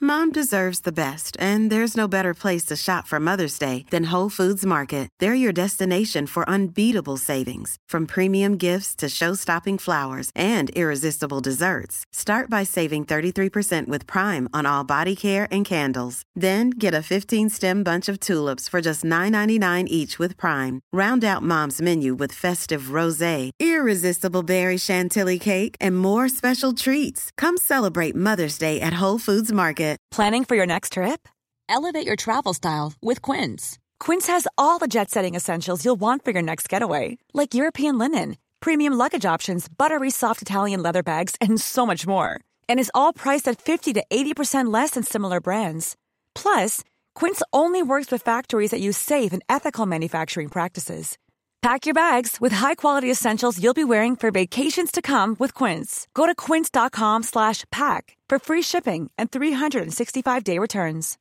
Mom deserves the best, and there's no better place to shop for Mother's Day than Whole Foods Market. They're your destination for unbeatable savings, from premium gifts to show-stopping flowers and irresistible desserts. Start by saving 33% with Prime on all body care and candles. Then get a 15-stem bunch of tulips for just $9.99 each with Prime. Round out Mom's menu with festive rosé, irresistible berry chantilly cake, and more special treats. Come celebrate Mother's Day at Whole Foods Market. Planning for your next trip? Elevate your travel style with Quince. Quince has all the jet-setting essentials you'll want for your next getaway, like European linen, premium luggage options, buttery soft Italian leather bags, and so much more. And is all priced at 50 to 80% less than similar brands. Plus, Quince only works with factories that use safe and ethical manufacturing practices. Pack your bags with high-quality essentials you'll be wearing for vacations to come with Quince. Go to quince.com/pack for free shipping and 365-day returns.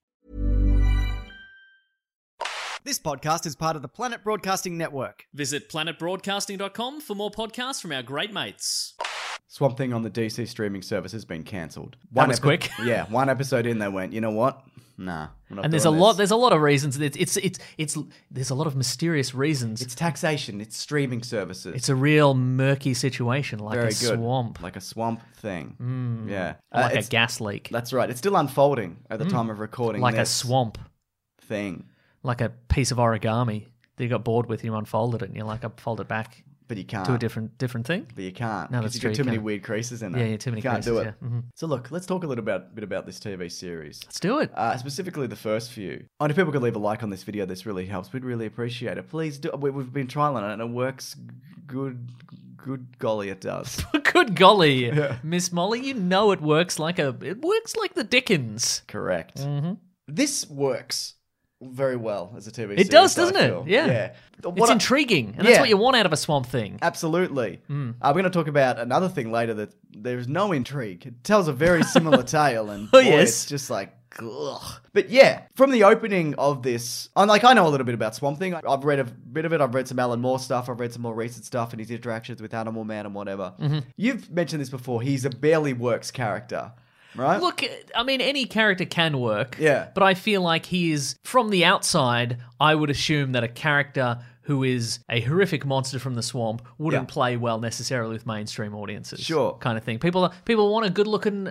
This podcast is part of the Planet Broadcasting Network. Visit planetbroadcasting.com for more podcasts from our great mates. Swamp Thing on the DC streaming service has been cancelled. That was quick. Yeah, one episode in, they went, you know what? Nah, we're not And there's doing a this. lot. There's a lot of reasons. There's a lot of mysterious reasons. It's taxation. It's streaming services. It's a real murky situation, like Very a good. swamp, Like a swamp thing. Yeah. like a It's- gas leak, That's right. It's still unfolding at the time of recording like a this swamp, thing. like a piece of origami that you got bored with. You unfolded it, and you're like, I fold it back But you can't. to a different thing. But you can't. No, because that's you've true, got too you many can't. weird creases in it. Yeah, too many You can't do creases, it. yeah. Mhm. So look, let's talk a little bit about this TV series. Let's do it. Specifically the first few. And if people could leave a like on this video, this really helps. We'd really appreciate it. Please do. We've been trialing it and it works good golly it does. Good golly, Miss Molly, you know it works like the Dickens. Correct. Mm-hmm. This works very well as a TV series. It does, doesn't I it? feel. Yeah. What It's I- intriguing, and that's Yeah. what you want out of a Swamp Thing. Absolutely. We're going to talk about another thing later that there's no intrigue. It tells a very similar tale, and boy, yes. it's just like, ugh. But yeah, from the opening of this, I know a little bit about Swamp Thing. I've read a bit of it. I've read some Alan Moore stuff. I've read some more recent stuff and his interactions with Animal Man and whatever. You've mentioned this before. He's a barely works character, right? Look, I mean, any character can work. Yeah. But I feel like he is, from the outside, I would assume that a character who is a horrific monster from the swamp wouldn't Yeah. play well necessarily with mainstream audiences. Sure. Kind of thing. People want a good looking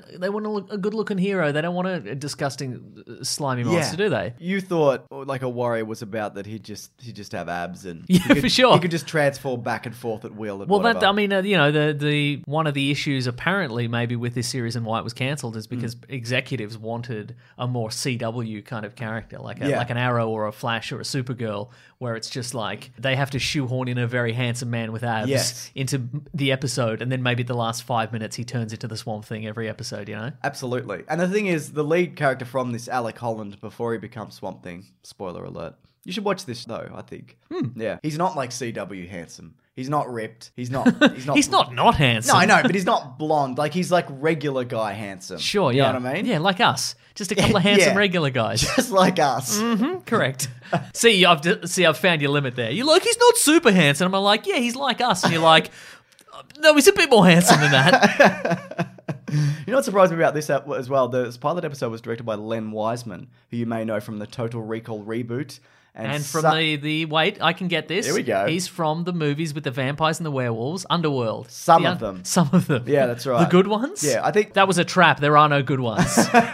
hero. They don't want a disgusting slimy monster, do they? You thought like a warrior was about that he'd just have abs and Yeah, he could, for sure. he could just transform back and forth at will. And Well, whatever. that I mean, the one of the issues apparently maybe with this series and why it was cancelled is because executives wanted a more CW kind of character, like an Arrow or a Flash or a Supergirl, where it's just like they have to shoehorn in a very handsome man with abs Yes. into the episode, and then maybe the last 5 minutes he turns into the Swamp Thing every episode. Absolutely. And the thing is, the lead character from this, Alec Holland, before he becomes Swamp Thing, spoiler alert. You should watch this though, I think. Yeah. He's not like CW handsome. He's not ripped. He's not He's not handsome. No, I know, but he's not blonde. Like he's like regular guy handsome. Sure, You yeah. know what I mean? Yeah, like us. Just a couple of handsome Yeah. regular guys. Just like us. Correct. I've found your limit there. You're like, he's not super handsome. I'm like, yeah, he's like us. And you're like, no, he's a bit more handsome than that. You know what surprised me about this as well? The pilot episode was directed by Len Wiseman, who you may know from the Total Recall reboot. And from the wait, I can get this. Here we go. He's from the movies with the vampires and the werewolves, Underworld. Some of them. Some of them. Yeah, that's right. The good ones? Yeah, I think... That was a trap. There are no good ones.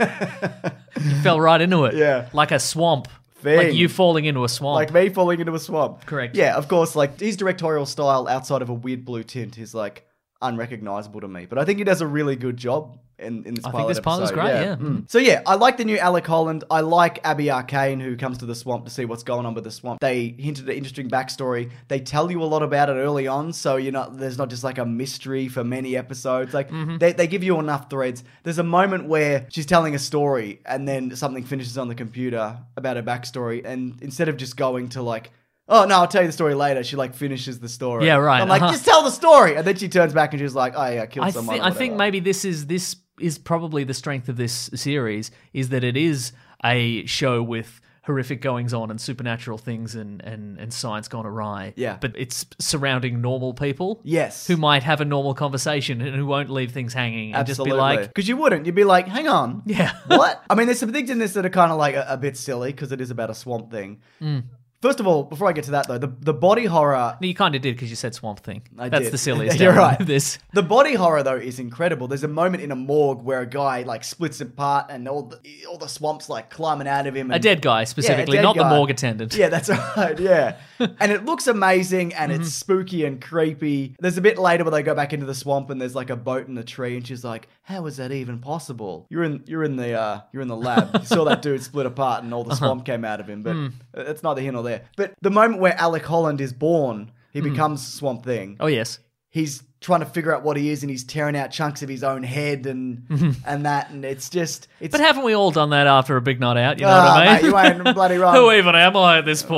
You fell right into it. Yeah. Like a swamp. Thing. Like you falling into a swamp. Like me falling into a swamp. Correct. Yeah, of course, like his directorial style outside of a weird blue tint is like unrecognizable to me. But I think he does a really good job in this pilot I think this pilot was episode. great, yeah. So yeah, I like the new Alec Holland. I like Abby Arcane, who comes to the swamp to see what's going on with the swamp. They hinted at interesting backstory. They tell you a lot about it early on, so there's not just like a mystery for many episodes. Like they give you enough threads. There's a moment where she's telling a story and then something finishes on the computer about her backstory, and instead of just going to like, oh, no, I'll tell you the story later, she like finishes the story. Yeah, right. I'm like, just tell the story. And then she turns back and she's like, oh yeah, I killed someone. I think maybe this is probably the strength of this series, is that it is a show with horrific goings on and supernatural things and science gone awry. Yeah. But it's surrounding normal people. Yes. Who might have a normal conversation and who won't leave things hanging and Absolutely. just be like, because you wouldn't. You'd be like, hang on. Yeah. What? I mean, there's some things in this that are kind of like a bit silly because it is about a swamp thing. First of all, before I get to that though, the body horror. you kind of did because you said Swamp Thing. I That's did. the silliest You're element right. of this. The body horror though is incredible. There's a moment in a morgue where a guy like splits apart and all the swamp's like climbing out of him. A dead guy specifically, dead not the guy. morgue attendant. Yeah, that's right. Yeah, and it looks amazing and it's spooky and creepy. There's a bit later where they go back into the swamp and there's like a boat in a tree and she's like, "How is that even possible? You're in the lab. You saw that dude split apart and all the swamp came out of him." But it's neither here nor there. But the moment where Alec Holland is born, he becomes Swamp Thing. Oh, yes. He's trying to figure out what he is and he's tearing out chunks of his own head and that, and it's But haven't we all done that after a big night out? You know what I mean? Mate, you ain't bloody wrong. Who even am I at this point?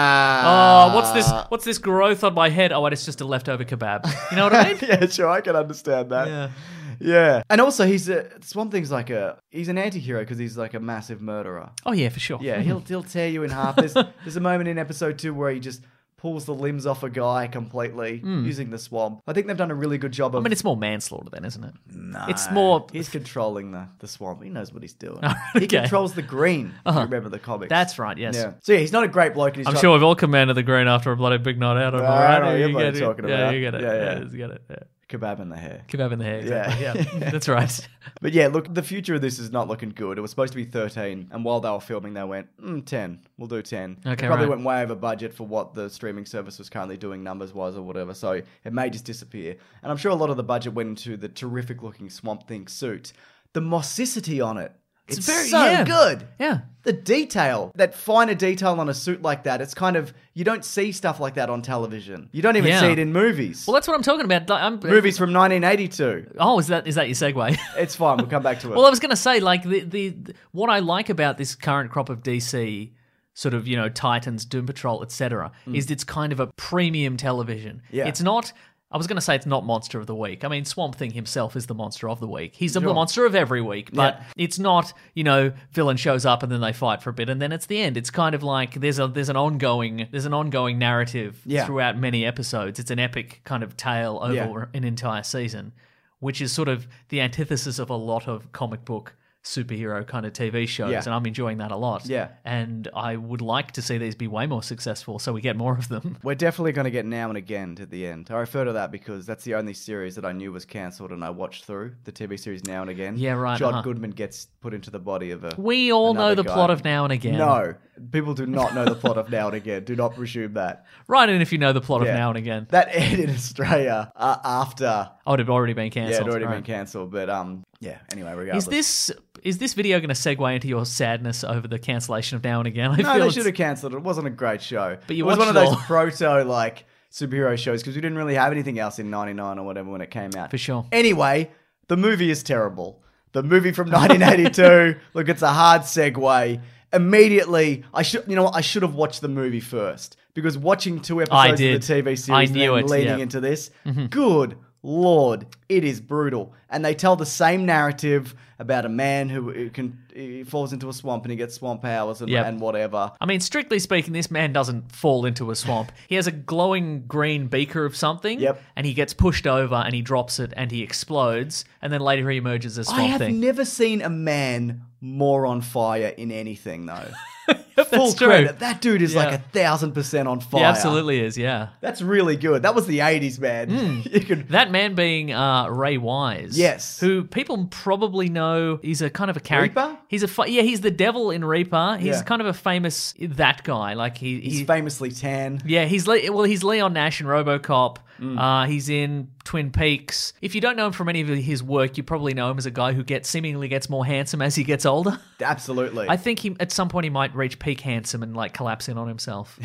Ah. What's this growth on my head? Oh, it's just a leftover kebab. You know what I mean? Yeah, sure, I can understand that. Yeah. Yeah. And also Swamp Thing's like he's an anti-hero because he's like a massive murderer. Oh, yeah, for sure. Yeah, he'll tear you in half. There's a moment in episode 2 where he just pulls the limbs off a guy completely using the swamp. I think they've done a really good job of... I mean, it's more manslaughter then, isn't it? No, It's more... He's controlling the swamp. He knows what he's doing. Okay. He controls the green, if you remember the comics. That's right, yes. Yeah. So yeah, he's not a great bloke. And he's I'm sure we've all commanded the green after a bloody big night out. Am I I know right? what You you're get it. talking Yeah, about. you get it. Yeah. You get it. Yeah. Kebab in the hair. Kebab in the hair. Exactly. Yeah. Yeah. That's right. But yeah, look, the future of this is not looking good. It was supposed to be 13, and while they were filming, they went, 10. We'll do 10. Okay, They probably right. went way over budget for what the streaming service was currently doing numbers-wise or whatever, so it may just disappear. And I'm sure a lot of the budget went into the terrific-looking Swamp Thing suit. The mossicity on it. It's very- so yeah. good. Yeah. The detail, that finer detail on a suit like that, it's kind of, you don't see stuff like that on television. You don't even Yeah. see it in movies. Well, that's what I'm talking about. Movies from 1982. Oh, is that your segue? It's fine, we'll come back to it. Well, I was going to say, like, the what I like about this current crop of DC sort of, Titans, Doom Patrol, etc., is it's kind of a premium television. Yeah. It's not... I was going to say it's not Monster of the Week. I mean, Swamp Thing himself is the Monster of the Week. He's the Monster of every week, but it's not, villain shows up and then they fight for a bit and then it's the end. It's kind of like there's an ongoing narrative throughout many episodes. It's an epic kind of tale over an entire season, which is sort of the antithesis of a lot of comic book superhero kind of TV shows, and I'm enjoying that a lot. Yeah. And I would like to see these be way more successful so we get more of them. We're definitely going to get Now and Again to the end. I refer to that because that's the only series that I knew was cancelled and I watched through, the TV series Now and Again. Yeah, right, John Goodman gets put into the body of a... We all know another the guy. plot of Now and Again. No, people do not know the plot of Now and Again. Do not presume that. Write in if you know the plot Yeah. of Now and Again. That aired in Australia after... Oh, it had already been Yeah, cancelled. it had already right. been cancelled, but yeah, anyway, regardless. Is this video going to segue into your sadness over the cancellation of Now and Again? I No, feel they it's- should have cancelled it. It wasn't a great show. But you it was one watched of it those all. proto, like, superhero shows because we didn't really have anything else in 99 or whatever when it came out. For sure. Anyway, the movie is terrible. The movie from 1982, look, it's a hard segue. Immediately, I should have watched the movie first because watching 2 episodes did. of the TV series I and knew then it, leading yeah. into this, good Lord, it is brutal. And they tell the same narrative about a man who he falls into a swamp and he gets swamp powers and whatever. I mean, strictly speaking, this man doesn't fall into a swamp. He has a glowing green beaker of something, Yep. and he gets pushed over and he drops it and he explodes, and then later he emerges as Swamp I have Thing. never seen a man more on fire in anything, though. That's Full true. credit. That dude is Yeah. like 1,000% on fire. He absolutely is, yeah. That's really good. That was the 80s, man. You could... That man being Ray Wise. Yes. Who people probably know, he's a kind of a character. Reaper? He's the devil in Reaper. He's Yeah. kind of a famous, that guy. Like He's famously tan. Yeah, he's Leon Nash in RoboCop. He's in Twin Peaks. If you don't know him from any of his work, you probably know him as a guy who seemingly gets more handsome as he gets older. Absolutely. I think at some point he might reach peak handsome and like collapse in on himself.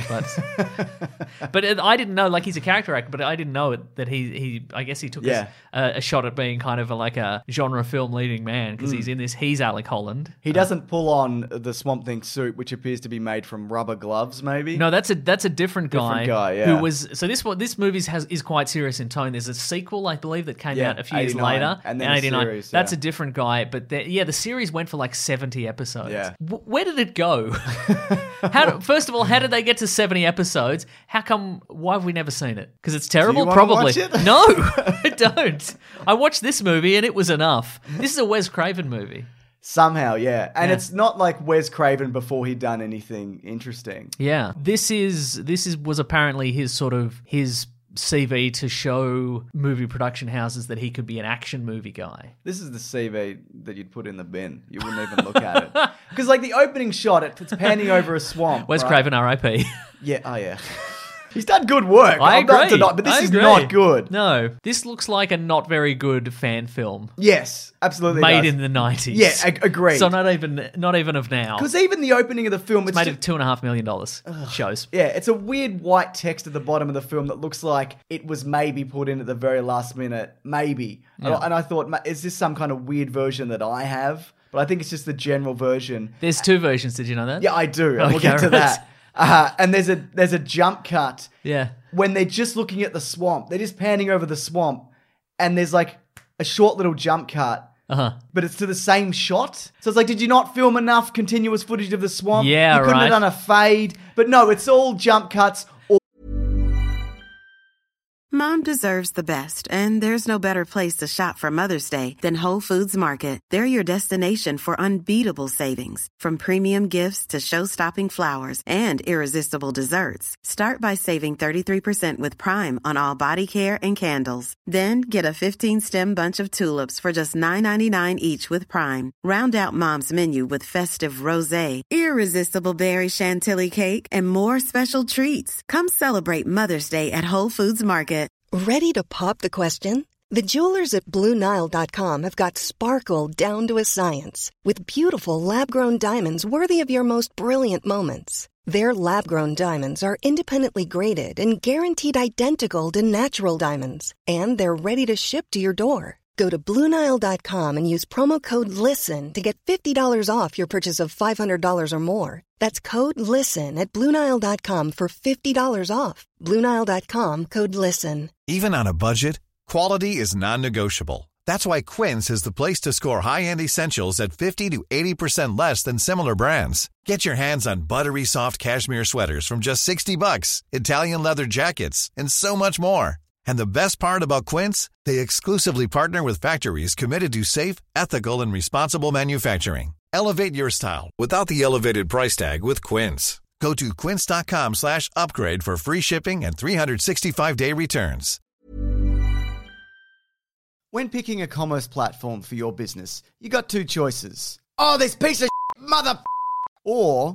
But I didn't know, like, he's a character actor, but I didn't know that he I guess he took a shot at being kind of like a genre film leading man because he's in this. He's Alec Holland. He doesn't pull on the Swamp Thing suit, which appears to be made from rubber gloves, maybe. No, that's a different guy. Different guy, yeah. Who was this movie is is quite serious in tone. There's a sequel, I believe, that came out a few years 89, later. and then a series, That's a different guy. But the series went for like 70 episodes. Yeah. Where did it go? First of all, how did they get to 70 episodes? Why have we never seen it? Because it's terrible? wanna Probably. watch it? No, I don't. I watched this movie and it was enough. This is a Wes Craven movie. Somehow, yeah. And Yeah. it's not like Wes Craven before he'd done anything interesting. Yeah. This was apparently his CV to show movie production houses that he could be an action movie guy. This is the CV that you'd put in the bin. You wouldn't even look at it. Because like the opening shot, it's panning over a swamp. Wes right? Craven, R.I.P. Yeah, oh yeah. He's done good work. I I'm not agree. denying, but this I is agree. not good. No, this looks like a not very good fan film Yes, absolutely. made does. in the 90s. Yeah, agreed. So not even of now. Because even the opening of the film, It's made of $2.5 million. Shows. yeah, it's a weird white text at the bottom of the film that looks like it was maybe put in at the very last minute. Maybe. Yeah. And I thought, is this some kind of weird version that I have? But I think it's just the general version. There's two versions. Did you know that? Yeah, I do. And we'll Okay, get to right. that. And there's a jump cut. Yeah. When they're just looking at the swamp. They're just panning over the swamp. And there's like a short little jump cut. Uh-huh. But it's to the same shot. So it's like, did you not film enough continuous footage of the swamp? Yeah, You couldn't right. have done a fade. But no, it's all jump cuts. Mom deserves the best, and there's no better place to shop for Mother's Day than Whole Foods Market. They're your destination for unbeatable savings, from premium gifts to show-stopping flowers and irresistible desserts. Start by saving 33% with Prime on all body care and candles. Then get a 15-stem bunch of tulips for just $9.99 each with Prime. Round out Mom's menu with festive rosé, irresistible berry chantilly cake, and more special treats. Come celebrate Mother's Day at Whole Foods Market. Ready to pop the question? The jewelers at BlueNile.com have got sparkle down to a science with beautiful lab-grown diamonds worthy of your most brilliant moments. Their lab-grown diamonds are independently graded and guaranteed identical to natural diamonds, and they're ready to ship to your door. Go to BlueNile.com and use promo code LISTEN to get $50 off your purchase of $500 or more. That's code LISTEN at BlueNile.com for $50 off. BlueNile.com, code LISTEN. Even on a budget, quality is non-negotiable. That's why Quince is the place to score high-end essentials at 50 to 80% less than similar brands. Get your hands on buttery soft cashmere sweaters from just $60, Italian leather jackets, and so much more. And the best part about Quince, they exclusively partner with factories committed to safe, ethical, and responsible manufacturing. Elevate your style without the elevated price tag with Quince. Go to quince.com/upgrade for free shipping and 365-day returns. When picking a commerce platform for your business, you got two choices. Oh, this piece of mother... Or...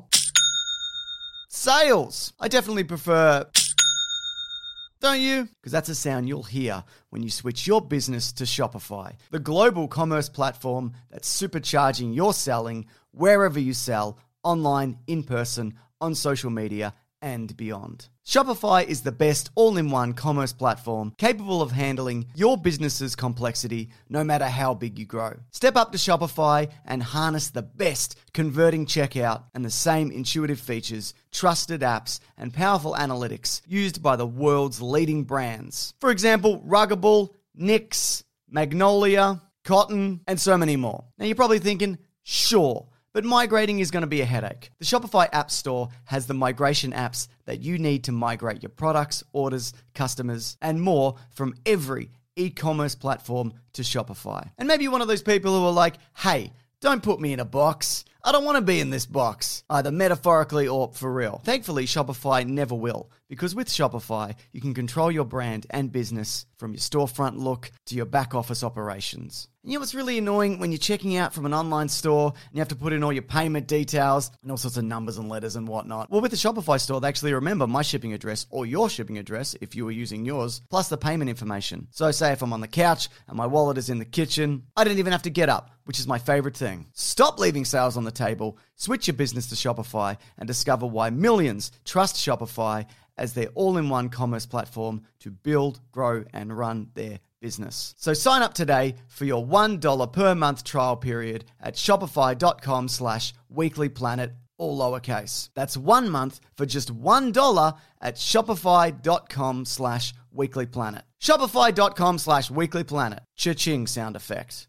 sales. I definitely prefer... Don't you? Because that's a sound you'll hear when you switch your business to Shopify, the global commerce platform that's supercharging your selling wherever you sell, online, in person, on social media, and beyond. Shopify is the best all-in-one commerce platform capable of handling your business's complexity no matter how big you grow. Step up to Shopify and harness the best converting checkout and the same intuitive features, trusted apps, and powerful analytics used by the world's leading brands. For example, Ruggable, Nix, Magnolia, Cotton, and so many more. Now you're probably thinking, sure, but migrating is going to be a headache. The Shopify App Store has the migration apps that you need to migrate your products, orders, customers, and more from every e-commerce platform to Shopify. And maybe you're one of those people who are like, hey, don't put me in a box. I don't want to be in this box, either metaphorically or for real. Thankfully, Shopify never will, because with Shopify, you can control your brand and business from your storefront look to your back office operations. And you know what's really annoying? When you're checking out from an online store and you have to put in all your payment details and all sorts of numbers and letters and whatnot. Well, with the Shopify store, they actually remember my shipping address or your shipping address if you were using yours, plus the payment information. So say if I'm on the couch and my wallet is in the kitchen, I don't even have to get up, which is my favorite thing. Stop leaving sales on the table, switch your business to Shopify, and discover why millions trust Shopify as their all-in-one commerce platform to build, grow, and run their business. So sign up today for your $1 per month trial period at shopify.com/weeklyplanet, all lowercase. That's 1 month for just $1 at shopify.com/weeklyplanet. Shopify.com/weeklyplanet. Cha-ching sound effect.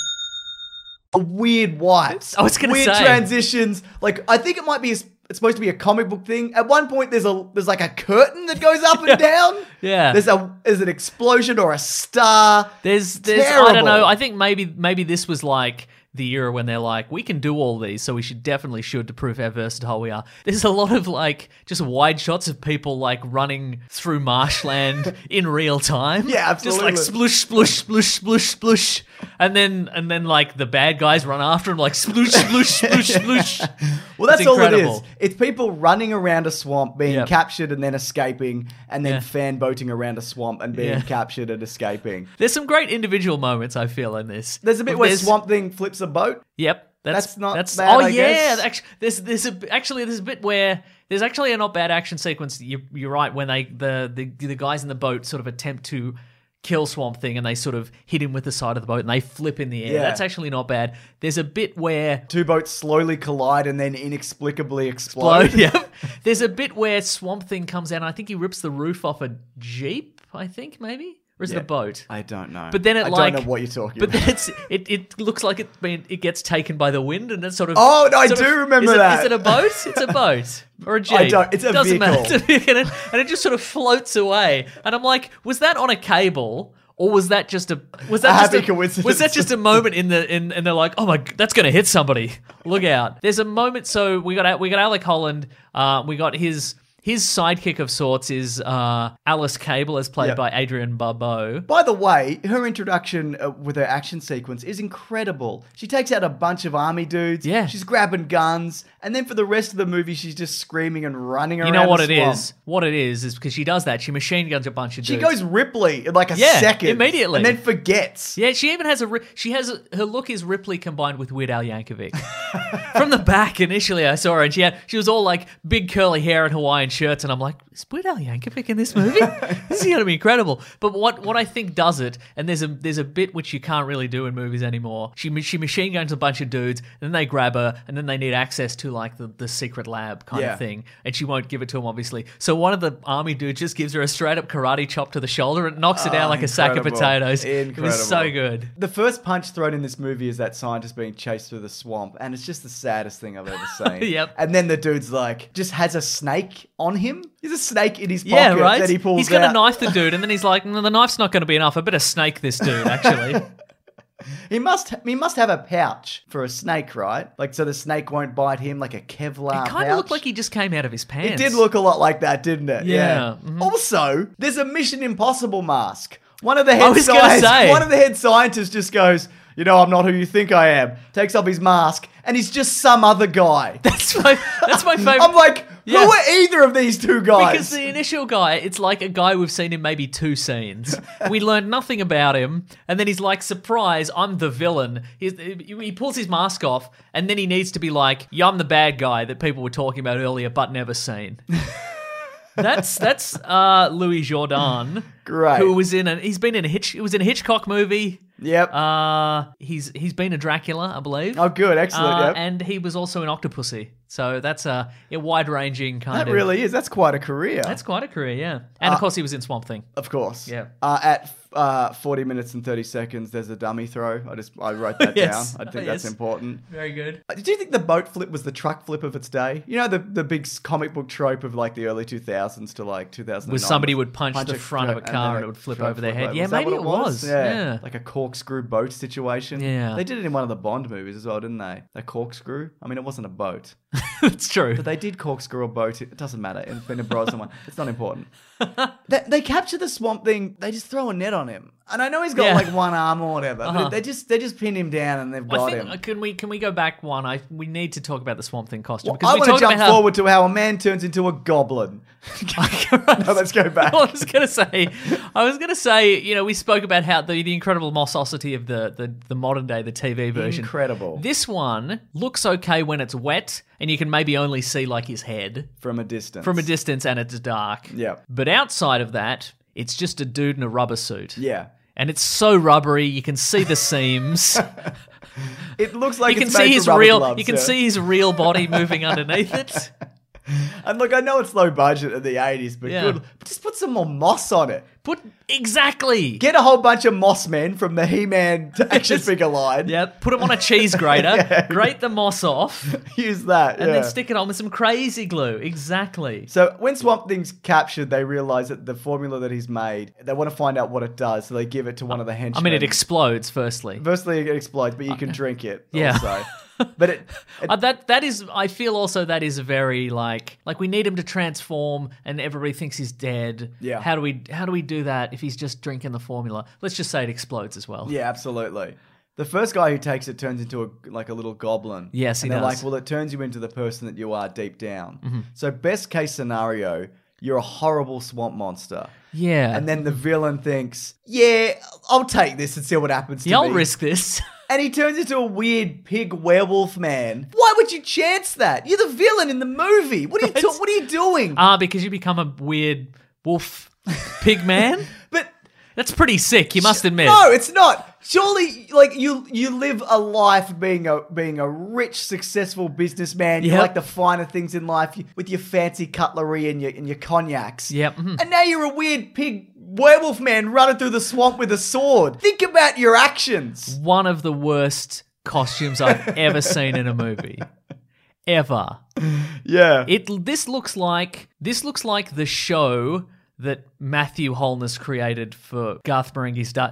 Weird wipes. I was gonna weird say. transitions. Like, I think it might be it's supposed to be a comic book thing. At one point, there's like a curtain that goes up and down. Yeah. There's an explosion or a star. There's Terrible. I don't know. I think maybe this was like the era when they're like, we can do all these, so we should to prove how versatile we are. There's a lot of like just wide shots of people like running through marshland in real time. Yeah, absolutely. Just like splush, splush, splush, splush, splush. And then like the bad guys run after him like splush, splush, splush, splush. Well, that's It's all it incredible. is. It's people running around a swamp, being Yep. captured and then escaping, and then Yeah. fan boating around a swamp and being Yeah. captured and escaping. There's some great individual moments I feel in this. There's a bit where Swamp Thing flips a boat. Yep. That's not bad, Oh I yeah, guess. actually, there's a bit where there's actually a not bad action sequence. You're right, when the guys in the boat sort of attempt to kill Swamp Thing and they sort of hit him with the side of the boat and they flip in the air. Yeah. That's actually not bad. There's a bit where Two boats slowly collide and then inexplicably explode. Yep. There's a bit where Swamp Thing comes out and I think he rips the roof off a Jeep, I think maybe? Or is it a boat? I don't know. But then I don't know what you're talking But about. then it looks like it gets taken by the wind and it's sort of. Oh, no, I sort do of- remember is it- that. Is it a boat? It's a boat or a jeep. I don't- it's a Doesn't vehicle. matter. And it just sort of floats away. And I'm like, was that on a cable? Or was that just a happy coincidence? Was that just a moment and they're like, oh my, that's gonna hit somebody. Look out! There's a moment. So we got Alec Holland. We got his sidekick of sorts is Alice Cable, as played Yep. by Adrienne Barbeau. By the way, her introduction with her action sequence is incredible. She takes out a bunch of army dudes. Yeah. She's grabbing guns. And then for the rest of the movie, she's just screaming and running around You know what the it swamp. is? What it is because she does that. She machine guns a bunch of She dudes. goes Ripley in like a Yeah, second. immediately. And then forgets. Yeah, she even has her look is Ripley combined with Weird Al Yankovic. From the back, initially I saw her and she was all like big curly hair and Hawaiian shirts, and I'm like, is Weird Al Yankovic in this movie? This is going to be incredible. But what I think does it, and there's a bit which you can't really do in movies anymore. She machine guns a bunch of dudes, and then they grab her, and then they need access to like the secret lab kind Yeah. of thing, and she won't give it to him obviously. So one of the army dudes just gives her a straight up karate chop to the shoulder and knocks her down like a sack of incredible. potatoes. Incredible. It was so good. The first punch thrown in this movie is that scientist being chased through the swamp, and it's just the saddest thing I've ever seen. Yep. And then the dude's like, just has a snake on him. He's a snake in his pocket Yeah, right. that he pulls He's going to out. knife the dude, and then he's like, "No, the knife's not going to be enough. I better snake this dude." Actually, He must have a pouch for a snake, right? Like, so the snake won't bite him, like a Kevlar it kind pouch. of looked like he just came out of his It pants. did look a lot like that, didn't it? Yeah. Mhm. Also, there's a Mission Impossible mask. One of the head was gonna say. one of the head scientists just goes, "You know, I'm not who you think I am." Takes off his mask, and he's just some other guy. That's my favorite. I'm like, Yeah. who are either of these two guys? Because the initial guy, it's like a guy we've seen in maybe 2 scenes. We learned nothing about him, and then he's like, "Surprise, I'm the villain." He pulls his mask off, and then he needs to be like, "Yeah, I'm the bad guy that people were talking about earlier, but never seen." That's Louis Jourdan, Great. who was he's been in it was in a Hitchcock movie. Yep. He's been a Dracula, I believe. Oh, good. Excellent. Yep. And he was also in Octopussy. So that's a wide-ranging kind That of... really is. That's quite a career. That's quite a career, yeah. And of course he was in Swamp Thing. Of course. Yeah. At 40 minutes and 30 seconds, there's a dummy throw. I wrote that Yes. down. I think that's Yes. important. Very good. Did you think the boat flip was the truck flip of its day? You know, the big comic book trope of like the early 2000s to like 2009. Was somebody would punch the front of a car and it would flip over their head. Yeah, that maybe what it was. Yeah. Like a corkscrew boat situation. Yeah. They did it in one of the Bond movies as well, didn't they? A corkscrew. I mean, it wasn't a boat. It's true. But they did corkscrew a boat. It doesn't matter. It's been a Brosnan one. It's not important. They capture the Swamp Thing. They just throw a net on him, and I know he's got Yeah. like one arm or whatever. Uh-huh. But they just pin him down and they've got I him. think, can we go back one? We need to talk about the Swamp Thing costume. I we want to talked jump about how- forward to how a man turns into a goblin. No, let's go back. I was gonna say, you know, we spoke about how the incredible mossosity of the modern day, the TV version. Incredible. This one looks okay when it's wet, and you can maybe only see like his head From a distance. and it's dark. Yeah. But outside of that, it's just a dude in a rubber suit. Yeah. And it's so rubbery, you can see the seams. It looks like You can it's see made his from rubber real. gloves, You can yeah. see his real body moving underneath it. And look, I know it's low budget in the 80s, but Yeah. good. But just put some more moss on it. Exactly. Get a whole bunch of moss men from the He-Man action figure line. Yeah, put them on a cheese grater, Yeah. grate the moss off, Use that. and yeah. then stick it on with some crazy glue. Exactly. So when Swamp Thing's captured, they realize that the formula that he's made, they want to find out what it does, so they give it to one of the henchmen. I mean, it explodes. Firstly, Firstly, it explodes, but you can drink it. Yeah. Also. But it that is. I feel also that is very like we need him to transform, and everybody thinks he's dead. Yeah. How do we do that if he's just drinking the formula? Let's just say it explodes as well. yeah, absolutely. The first guy who takes it turns into a little goblin. Yes, he and they're does. like, well, it turns you into the person that you are deep down. Mm-hmm. So best case scenario, you're a horrible swamp monster. Yeah. And then the villain thinks, yeah, I'll take this and see what happens to Yeah, me. I'll risk this. And he turns into a weird pig werewolf man. Why would you chance that? You're the villain in the movie. What are you what are you doing? Because you become a weird wolf pig man. But That's pretty sick. You must admit. no, it's not. Surely, like you live a life being a rich, successful businessman. You Yep. like the finer things in life with your fancy cutlery and your cognacs. Yep. Mhm. And now you're a weird pig werewolf man running through the swamp with a sword. Think about your actions. One of the worst costumes I've ever seen in a movie. Ever. Yeah. This looks like the show that Matthew Holness created for Garth Marenghi's Dark.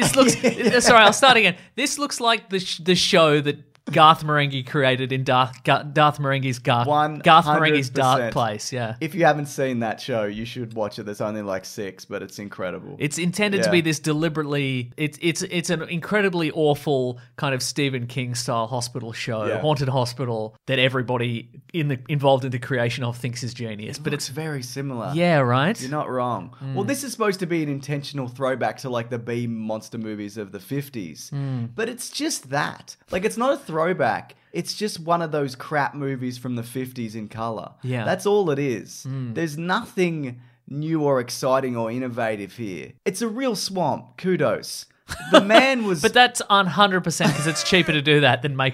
Sorry, I'll start again. This looks like the show that Garth Marenghi created in Darth Marenghi's Garth Marenghi's Dark 100%. Place. Yeah. If you haven't seen that show, you should watch it. There's only like 6, but it's incredible. It's intended to Yeah. be this deliberately. It's an incredibly awful kind of Stephen King style hospital show, Yeah. haunted hospital that everybody involved in the creation of thinks is genius. But It's very similar. yeah, right. You're not wrong. Well, this is supposed to be an intentional throwback to like the B monster movies of the 50s. But it's just that. Like, it's not a throwback. It's just one of those crap movies from the 50s in color. Yeah. That's all it is. There's nothing new or exciting or innovative here. It's a real swamp. Kudos. The man was... But that's 100% because it's cheaper to do that than make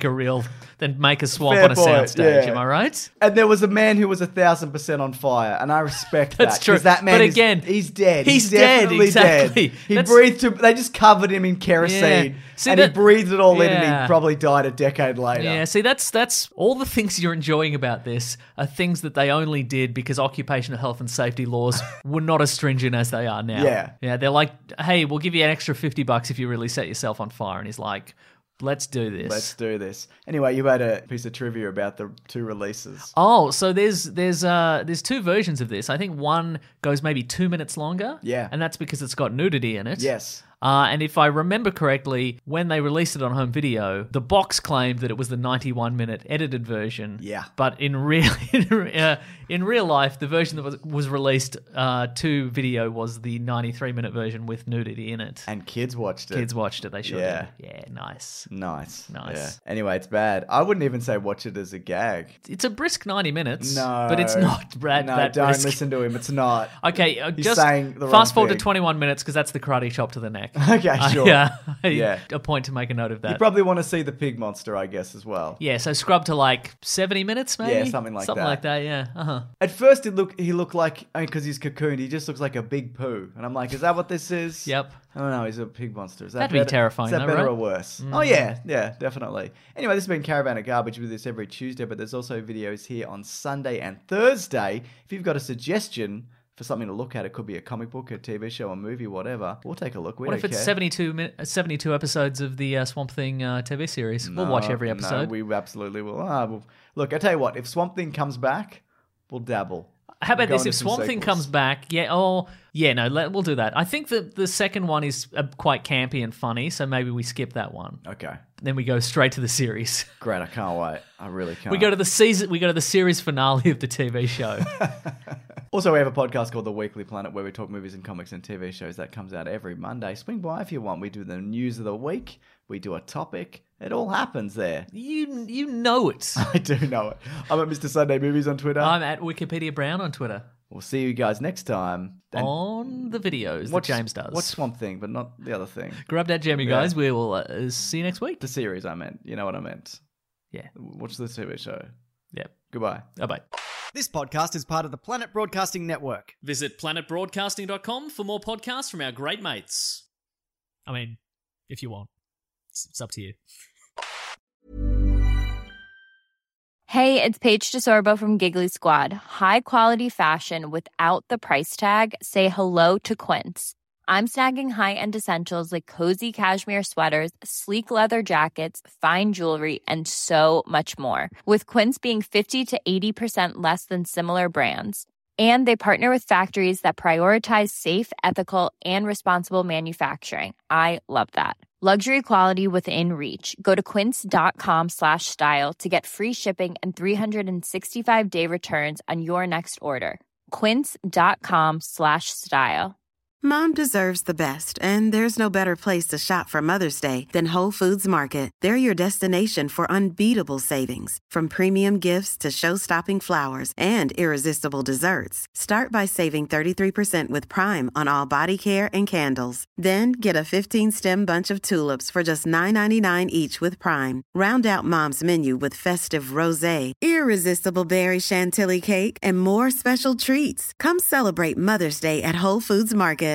a swamp Fair on a point, soundstage. yeah. Am I right? And there was a man who was 1,000% on fire, and I respect That's that. true. 'Cause that man But again, he's dead. he's dead, definitely exactly. dead. He That's- breathed too... They just covered him in kerosene, Yeah. See, and he that- breathed it all in, and Yeah. he probably died a decade later. Yeah, see, that's all the things you're enjoying about this are things that they only did because occupational health and safety laws were not as stringent as they are now. Yeah. They're like, hey, we'll give you an extra $50 if you really set yourself on fire. And he's like, let's do this. Let's do this. Anyway, you had a piece of trivia about the 2 releases. Oh, so there's 2 versions of this. I think one goes maybe 2 minutes longer. Yeah. And that's because it's got nudity in it. Yes. And if I remember correctly, when they released it on home video, the box claimed that it was the 91-minute edited version. Yeah. But in real life, the version that was released to video was the 93-minute version with nudity in it. And kids watched it. Kids watched it. They sure Yeah. did. Yeah, nice. Nice. Nice. Yeah. Anyway, it's bad. I wouldn't even say watch it as a gag. It's a brisk 90 minutes. No. But it's not Brad. No, that don't brisk. listen to him. It's not. Okay, He's just saying the wrong fast forward thing. to 21 minutes because that's the karate chop to the neck. Okay, sure. Yeah. Yeah. A point to make a note of that. You probably want to see the pig monster, I guess, as well. Yeah, so scrub to like 70 minutes, maybe? Yeah, something like that. Something like that, yeah. Uh-huh. At first, he looked like, because he's cocooned, he just looks like a big poo. And I'm like, is that what this is? Yep. I don't know, he's a pig monster. Is that That'd be better? terrifying, Is that though, better right? or worse? Oh, yeah, definitely. Anyway, this has been Caravan of Garbage. We do this every Tuesday, but there's also videos here on Sunday and Thursday. If you've got a suggestion for something to look at, it could be a comic book, a TV show, a movie, whatever. We'll take a look. We What don't if it's care. 72 episodes of the Swamp Thing TV series? We'll watch every episode. No, we absolutely will. Look, I tell you what, if Swamp Thing comes back, we'll dabble. How about We'll go this? into If some Swamp Thing sequels. comes back, we'll do that. I think that the second one is quite campy and funny, so maybe we skip that one. Okay. Then we go straight to the series. Great, I can't wait. I really can't. We go to the series finale of the TV show. Also, we have a podcast called The Weekly Planet where we talk movies and comics and TV shows. That comes out every Monday. Swing by if you want. We do the news of the week. We do a topic. It all happens there. You know it. I do know it. I'm at Mr. Sunday Movies on Twitter. I'm at Wikipedia Brown on Twitter. We'll see you guys next time. And on the videos that James does. Watch Swamp Thing, but not the other thing. Grab that gem, you guys. We will see you next week. The series, I meant. You know what I meant. Yeah. Watch the TV show. Yep. Goodbye. Bye-bye. This podcast is part of the Planet Broadcasting Network. Visit planetbroadcasting.com for more podcasts from our great mates. I mean, if you want. It's up to you. Hey, it's Paige DeSorbo from Giggly Squad. High quality fashion without the price tag. Say hello to Quince. I'm snagging high-end essentials like cozy cashmere sweaters, sleek leather jackets, fine jewelry, and so much more. With Quince being 50 to 80% less than similar brands. And they partner with factories that prioritize safe, ethical, and responsible manufacturing. I love that. Luxury quality within reach. Go to quince.com/style to get free shipping and 365-day returns on your next order. Quince.com/style. Mom deserves the best, and there's no better place to shop for Mother's Day than Whole Foods Market. They're your destination for unbeatable savings, from premium gifts to show-stopping flowers and irresistible desserts. Start by saving 33% with Prime on all body care and candles. Then get a 15-stem bunch of tulips for just $9.99 each with Prime. Round out Mom's menu with festive rosé, irresistible berry chantilly cake, and more special treats. Come celebrate Mother's Day at Whole Foods Market.